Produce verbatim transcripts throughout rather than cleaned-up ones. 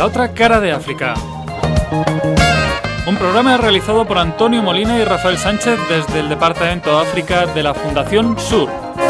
La otra cara de África. Un programa realizado por Antonio Molina y Rafael Sánchez desde el Departamento de África de la Fundación Sur.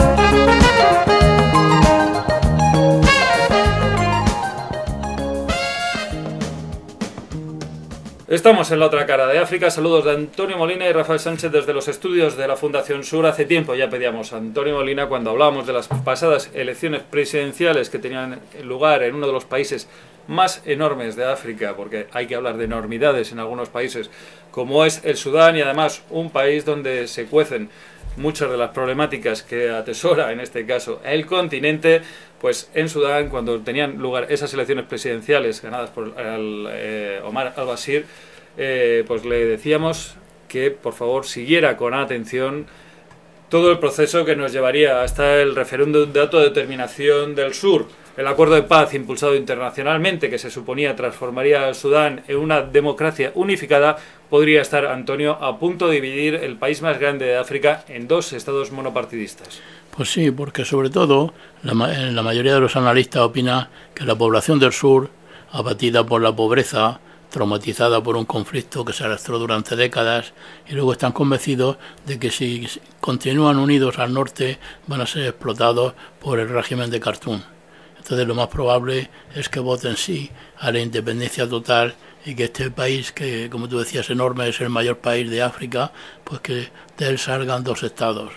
Estamos en la otra cara de África. Saludos de Antonio Molina y Rafael Sánchez desde los estudios de la Fundación Sur. Hace tiempo ya pedíamos a Antonio Molina, cuando hablábamos de las pasadas elecciones presidenciales que tenían lugar en uno de los países más enormes de África, porque hay que hablar de enormidades en algunos países, como es el Sudán, y además un país donde se cuecen muchas de las problemáticas que atesora en este caso el continente. Pues en Sudán, cuando tenían lugar esas elecciones presidenciales ganadas por el, eh, Omar al-Bashir, eh, pues le decíamos que por favor siguiera con atención todo el proceso que nos llevaría hasta el referéndum de autodeterminación del sur. El acuerdo de paz impulsado internacionalmente, que se suponía transformaría al Sudán en una democracia unificada, podría estar, Antonio, a punto de dividir el país más grande de África en dos estados monopartidistas. Pues sí, porque sobre todo la, la mayoría de los analistas opina que la población del sur, abatida por la pobreza, traumatizada por un conflicto que se arrastró durante décadas, y luego están convencidos de que si continúan unidos al norte van a ser explotados por el régimen de Khartoum. Entonces lo más probable es que voten sí a la independencia total y que este país, que como tú decías enorme, es el mayor país de África, pues que de él salgan dos estados.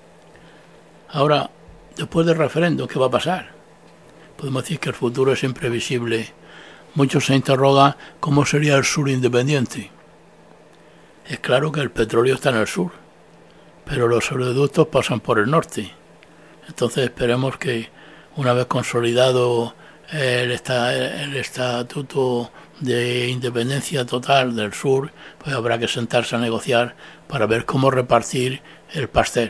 Ahora, después del referéndum, ¿qué va a pasar? Podemos decir que el futuro es imprevisible. Muchos se interrogan cómo sería el sur independiente. Es claro que el petróleo está en el sur, pero los oleoductos pasan por el norte. Entonces esperemos que una vez consolidado el, el estatuto de independencia total del sur, pues habrá que sentarse a negociar para ver cómo repartir el pastel.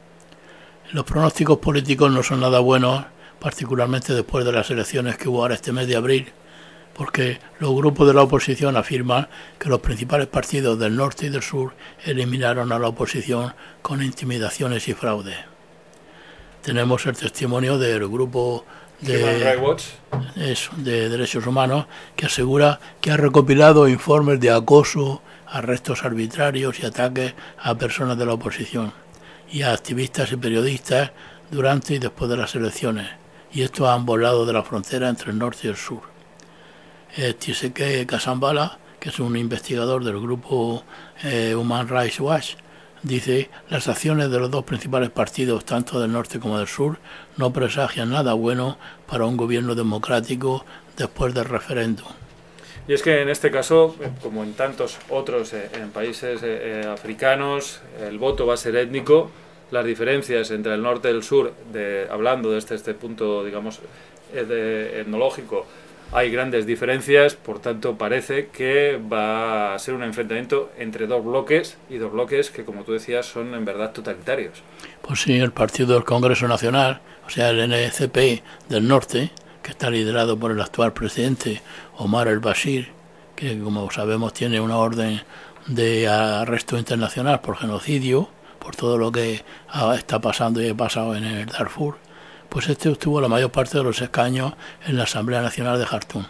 Los pronósticos políticos no son nada buenos, particularmente después de las elecciones que hubo ahora este mes de abril, porque los grupos de la oposición afirman que los principales partidos del norte y del sur eliminaron a la oposición con intimidaciones y fraudes. Tenemos el testimonio del grupo de, eso, de derechos humanos que asegura que ha recopilado informes de acoso, arrestos arbitrarios y ataques a personas de la oposición y a activistas y periodistas durante y después de las elecciones, y esto a ambos lados de la frontera entre el norte y el sur. Eh, Tshisekedi Kasambala, que es un investigador del grupo eh, Human Rights Watch, dice: las acciones de los dos principales partidos, tanto del norte como del sur, no presagian nada bueno para un gobierno democrático después del referéndum. Y es que en este caso, como en tantos otros eh, en países eh, eh, africanos, el voto va a ser étnico. Las diferencias entre el norte y el sur, de, hablando desde este punto, digamos, eh, de, etnológico, hay grandes diferencias, por tanto parece que va a ser un enfrentamiento entre dos bloques, y dos bloques que, como tú decías, son en verdad totalitarios. Pues sí, el Partido del Congreso Nacional, o sea, el N C P del norte, que está liderado por el actual presidente Omar al-Bashir, que como sabemos tiene una orden de arresto internacional por genocidio, por todo lo que está pasando y ha pasado en el Darfur, pues este obtuvo la mayor parte de los escaños en la Asamblea Nacional de Jartum.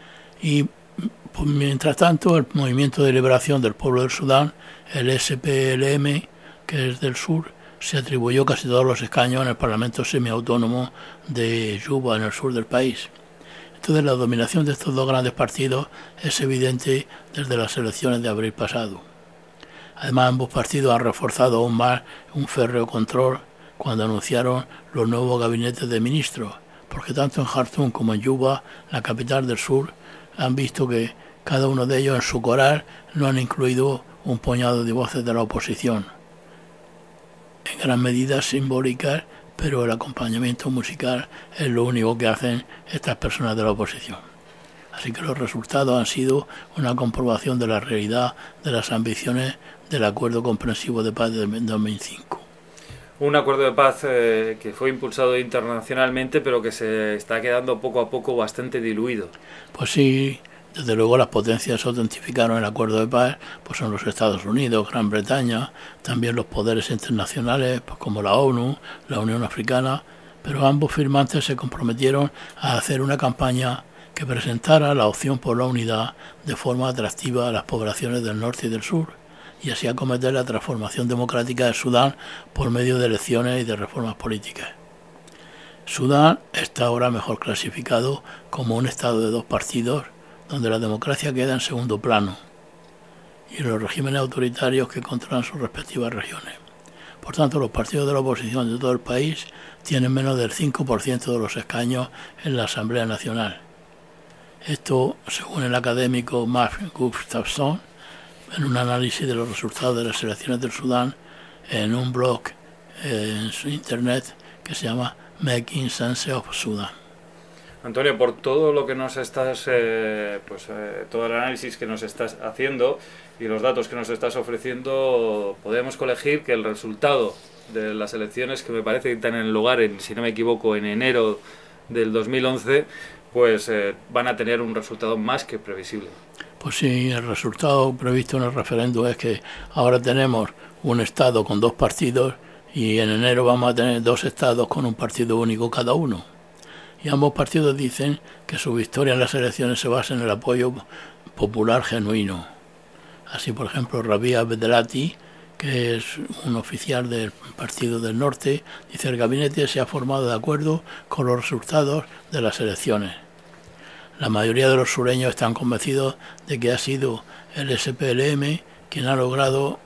Y pues, mientras tanto, el Movimiento de Liberación del Pueblo del Sudán, el S P L M, que es del sur, se atribuyó casi todos los escaños en el Parlamento semiautónomo de Juba, en el sur del país. Entonces la dominación de estos dos grandes partidos es evidente desde las elecciones de abril pasado. Además, ambos partidos han reforzado aún más un férreo control cuando anunciaron los nuevos gabinetes de ministros, porque tanto en Jartum como en Juba, la capital del sur, han visto que cada uno de ellos en su coral no han incluido un puñado de voces de la oposición. En gran medida simbólicas, pero el acompañamiento musical es lo único que hacen estas personas de la oposición. Así que los resultados han sido una comprobación de la realidad de las ambiciones del Acuerdo Comprensivo de Paz de dos mil cinco. Un acuerdo de paz eh, que fue impulsado internacionalmente, pero que se está quedando poco a poco bastante diluido. Pues sí, desde luego las potencias que autentificaron el acuerdo de paz pues son los Estados Unidos, Gran Bretaña, también los poderes internacionales pues como la ONU, la Unión Africana, pero ambos firmantes se comprometieron a hacer una campaña que presentara la opción por la unidad de forma atractiva a las poblaciones del norte y del sur, y así acometer la transformación democrática de Sudán por medio de elecciones y de reformas políticas. Sudán está ahora mejor clasificado como un estado de dos partidos, donde la democracia queda en segundo plano, y los regímenes autoritarios que controlan sus respectivas regiones. Por tanto, los partidos de la oposición de todo el país tienen menos del cinco por ciento de los escaños en la Asamblea Nacional. Esto, según el académico Mark Gustafson, en un análisis de los resultados de las elecciones del Sudán en un blog eh, en su internet que se llama Making Sense of Sudan. Antonio, por todo lo que nos estás, eh, pues eh, todo el análisis que nos estás haciendo y los datos que nos estás ofreciendo, podemos colegir que el resultado de las elecciones, que me parece que están en lugar, en, si no me equivoco, en enero del dos mil once, pues eh, van a tener un resultado más que previsible. Pues sí, el resultado previsto en el referéndum es que ahora tenemos un estado con dos partidos y en enero vamos a tener dos estados con un partido único cada uno. Y ambos partidos dicen que su victoria en las elecciones se basa en el apoyo popular genuino. Así, por ejemplo, Rabia Abdelati, que es un oficial del Partido del Norte, dice: el gabinete se ha formado de acuerdo con los resultados de las elecciones. La mayoría de los sureños están convencidos de que ha sido el S P L M quien ha logrado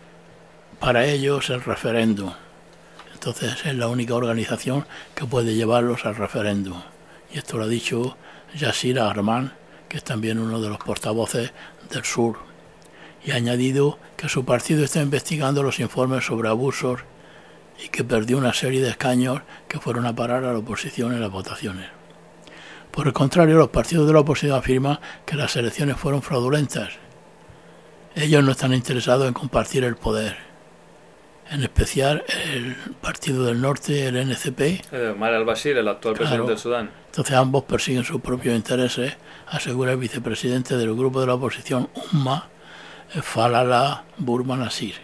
para ellos el referéndum. Entonces es la única organización que puede llevarlos al referéndum. Y esto lo ha dicho Yasir Arman, que es también uno de los portavoces del sur. Y ha añadido que su partido está investigando los informes sobre abusos y que perdió una serie de escaños que fueron a parar a la oposición en las votaciones. Por el contrario, los partidos de la oposición afirman que las elecciones fueron fraudulentas. Ellos no están interesados en compartir el poder. En especial el Partido del Norte, el N C P. Eh, Omar al-Bashir, el actual Claro. presidente del Sudán. Entonces ambos persiguen sus propios intereses, asegura el vicepresidente del grupo de la oposición Umma, Falala Burmanasir.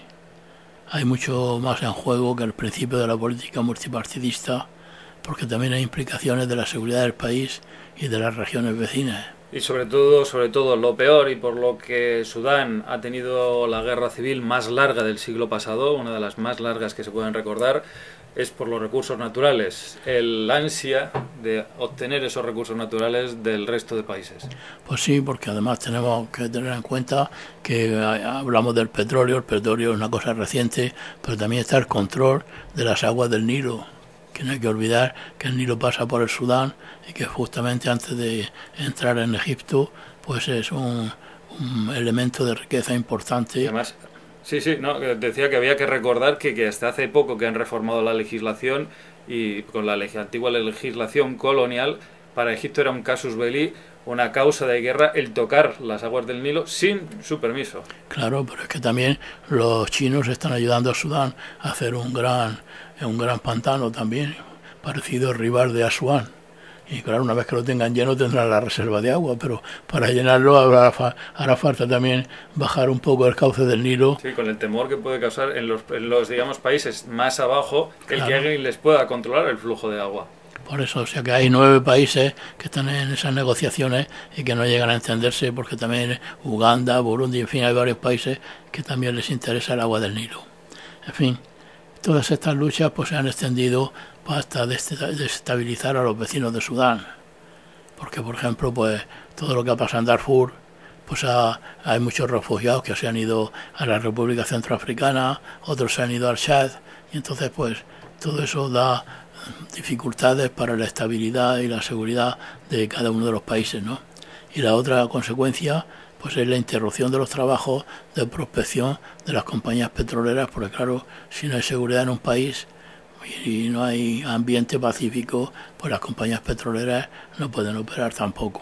Hay mucho más en juego que el principio de la política multipartidista, porque también hay implicaciones de la seguridad del país y de las regiones vecinas. Y sobre todo, sobre todo, lo peor, y por lo que Sudán ha tenido la guerra civil más larga del siglo pasado, una de las más largas que se pueden recordar, es por los recursos naturales, el ansia de obtener esos recursos naturales del resto de países. Pues sí, porque además tenemos que tener en cuenta que hablamos del petróleo, el petróleo es una cosa reciente, pero también está el control de las aguas del Nilo, que no hay que olvidar que el Nilo pasa por el Sudán y que justamente antes de entrar en Egipto, pues es un, un elemento de riqueza importante. Y además, sí, sí, no, decía que había que recordar que, que hasta hace poco que han reformado la legislación y con la leg- antigua legislación colonial, para Egipto era un casus belli, una causa de guerra, el tocar las aguas del Nilo sin su permiso. Claro, pero es que también los chinos están ayudando a Sudán a hacer un gran, un gran pantano también, parecido al rival de Asuán. Y claro, una vez que lo tengan lleno tendrán la reserva de agua, pero para llenarlo habrá, hará falta también bajar un poco el cauce del Nilo. Sí, con el temor que puede causar en los, en los digamos, países más abajo, el Claro. que alguien les pueda controlar el flujo de agua. Por eso, o sea que hay nueve países que están en esas negociaciones y que no llegan a entenderse, porque también Uganda, Burundi, en fin, hay varios países que también les interesa el agua del Nilo. En fin, todas estas luchas pues se han extendido hasta desestabilizar a los vecinos de Sudán, porque por ejemplo pues todo lo que ha pasado en Darfur, pues ha, hay muchos refugiados que se han ido a la República Centroafricana, otros se han ido al Chad, y entonces pues todo eso da dificultades para la estabilidad y la seguridad de cada uno de los países, ¿no? Y la otra consecuencia pues es la interrupción de los trabajos de prospección de las compañías petroleras, porque claro, si no hay seguridad en un país y no hay ambiente pacífico, pues las compañías petroleras no pueden operar tampoco.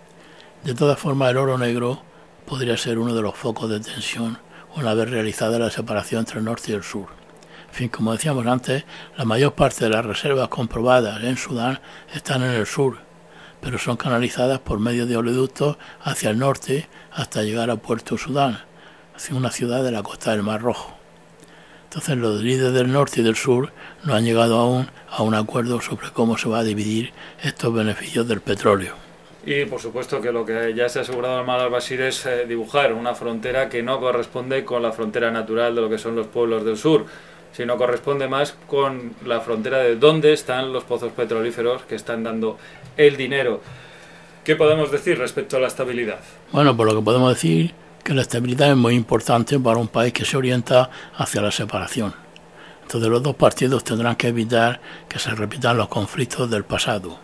De todas formas, el oro negro podría ser uno de los focos de tensión una vez realizada la separación entre el norte y el sur. En fin, como decíamos antes, la mayor parte de las reservas comprobadas en Sudán están en el sur, pero son canalizadas por medio de oleoductos hacia el norte hasta llegar a Puerto Sudán, hacia una ciudad de la costa del Mar Rojo. Entonces los líderes del norte y del sur no han llegado aún a un acuerdo sobre cómo se va a dividir estos beneficios del petróleo. Y por supuesto que lo que ya se ha asegurado Ahmad al-Bashir es eh, dibujar una frontera que no corresponde con la frontera natural de lo que son los pueblos del sur, sino corresponde más con la frontera de dónde están los pozos petrolíferos que están dando el dinero. ¿Qué podemos decir respecto a la estabilidad? Bueno, pues lo que podemos decir que la estabilidad es muy importante para un país que se orienta hacia la separación. Entonces los dos partidos tendrán que evitar que se repitan los conflictos del pasado.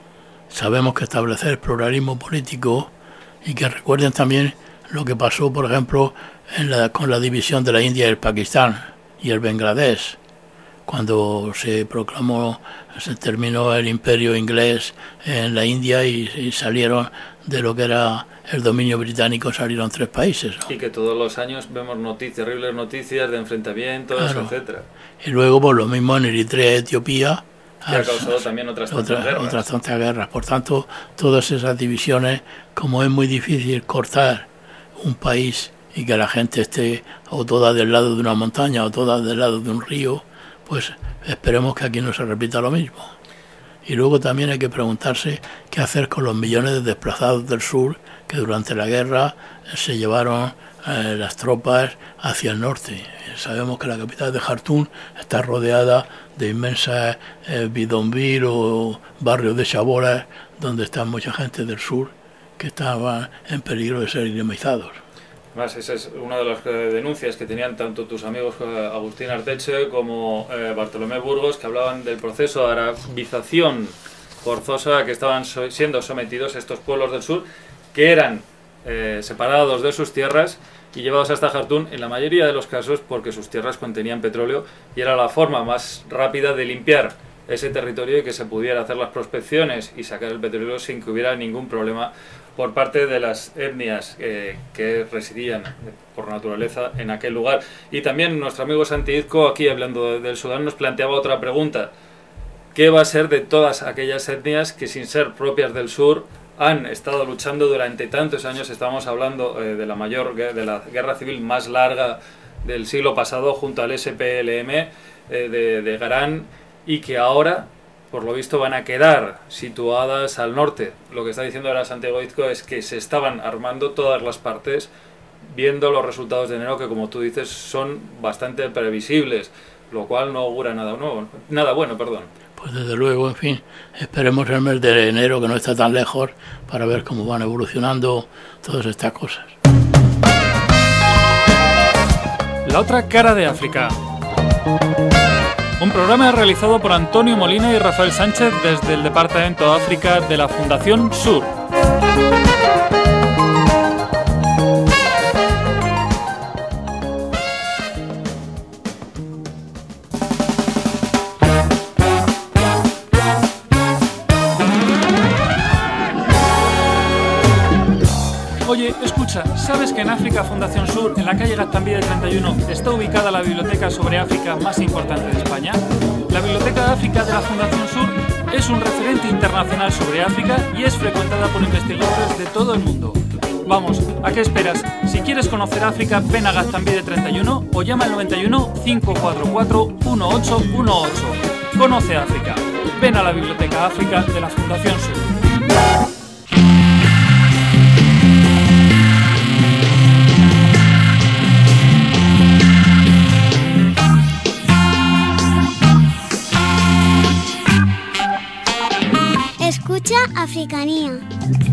Sabemos que establecer pluralismo político y que recuerden también lo que pasó, por ejemplo, en la, con la división de la India y el Pakistán y el Bangladesh, cuando se proclamó, se terminó el imperio inglés en la India y, y salieron de lo que era el dominio británico, salieron tres países, ¿no? Y que todos los años vemos noticias, terribles noticias de enfrentamientos, claro, etcétera. Y luego, por lo mismo en Eritrea y Etiopía, que ha causado también otras tantas otra, guerras. Otras tantas guerras. Por tanto, todas esas divisiones, como es muy difícil cortar un país y que la gente esté o toda del lado de una montaña o toda del lado de un río, pues esperemos que aquí no se repita lo mismo. Y luego también hay que preguntarse qué hacer con los millones de desplazados del sur que durante la guerra se llevaron eh, las tropas hacia el norte. Sabemos que la capital de Jartum está rodeada de inmensas eh, bidonvilles o barrios de chabolas donde está mucha gente del sur que estaban en peligro de ser dinamizados. Además, esa es una de las denuncias que tenían tanto tus amigos eh, Agustín Arteche como eh, Bartolomé Burgos, que hablaban del proceso de arabización forzosa a que estaban so- siendo sometidos estos pueblos del sur, que eran eh, separados de sus tierras y llevados hasta Jartum, en la mayoría de los casos porque sus tierras contenían petróleo y era la forma más rápida de limpiar ese territorio y que se pudiera hacer las prospecciones y sacar el petróleo sin que hubiera ningún problema por parte de las etnias eh, que residían por naturaleza en aquel lugar. Y también nuestro amigo Santi Izco, aquí hablando del Sudán, nos planteaba otra pregunta: ¿qué va a ser de todas aquellas etnias que, sin ser propias del sur, han estado luchando durante tantos años? Estamos hablando eh, de la mayor de la guerra civil más larga del siglo pasado, junto al S P L M eh, de, de Garán, y que ahora, por lo visto, van a quedar situadas al norte. Lo que está diciendo ahora Santiago Izco es que se estaban armando todas las partes, viendo los resultados de enero, que, como tú dices, son bastante previsibles, lo cual no augura nada nuevo, nada bueno, perdón. Pues desde luego, en fin, esperemos el mes de enero, que no está tan lejos, para ver cómo van evolucionando todas estas cosas. La otra cara de África. Un programa realizado por Antonio Molina y Rafael Sánchez desde el Departamento de África de la Fundación Sur. Oye, escucha, ¿sabes que en África Fundación Sur, en la calle Gaztambide treinta y uno, está ubicada la biblioteca sobre África más importante de España? La Biblioteca de África de la Fundación Sur es un referente internacional sobre África y es frecuentada por investigadores de todo el mundo. Vamos, ¿a qué esperas? Si quieres conocer África, ven a Gaztambide treinta y uno o llama al noventa y uno, cinco cuatro cuatro, uno ocho uno ocho. Conoce África. Ven a la Biblioteca África de la Fundación Sur. Escucha Africanía.